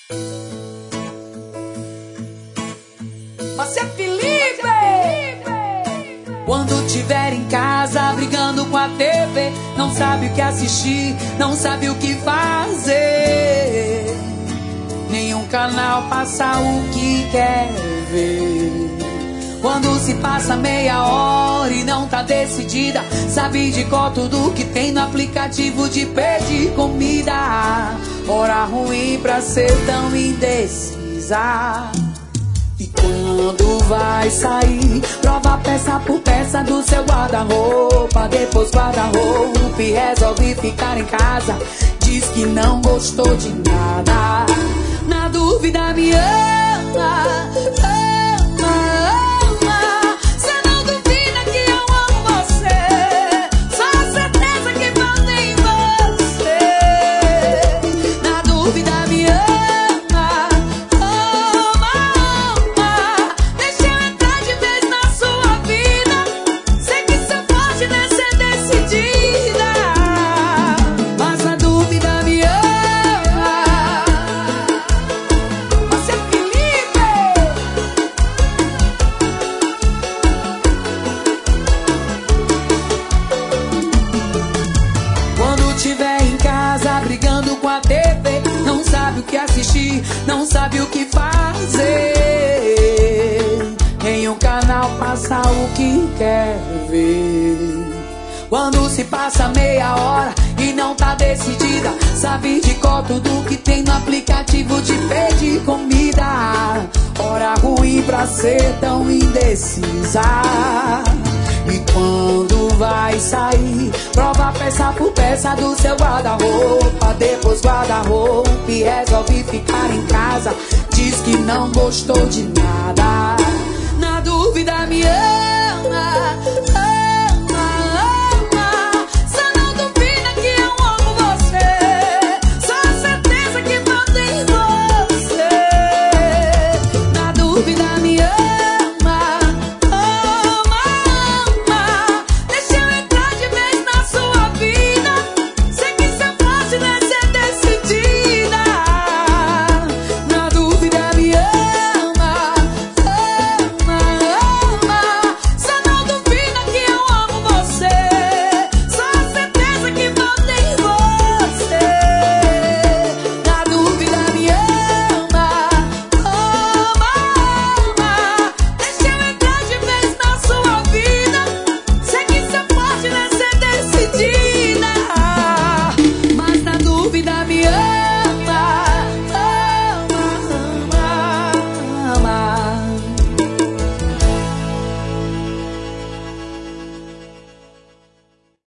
Você é Felipe! Quando tiver em casa brigando com a TV, não sabe o que assistir, não sabe o que fazer. Nenhum canal passa o que quer ver. Quando se passa meia hora e não tá decidida, sabe de cor tudo que tem no aplicativo de pedir comida. Hora ruim pra ser tão indecisa. E quando vai sair, prova peça por peça do seu guarda-roupa. Depois guarda-roupa e resolve ficar em casa. Diz que não gostou de nada. Na dúvida me ama, ama, ama. Cê não duvida que eu amo você. Só a certeza que falta em você. Na dúvida me ama. O que assistir, não sabe o que fazer. Nenhum canal passa o que quer ver. Quando se passa meia hora e não tá decidida, sabe de cor tudo que tem no aplicativo de pedir comida. Hora ruim pra ser tão indecisa. E quando vai sair, prova peça por peça do seu guarda-roupa. Depois guarda-roupa e resolve ficar em casa. Diz que não gostou de nada. Na dúvida me ama.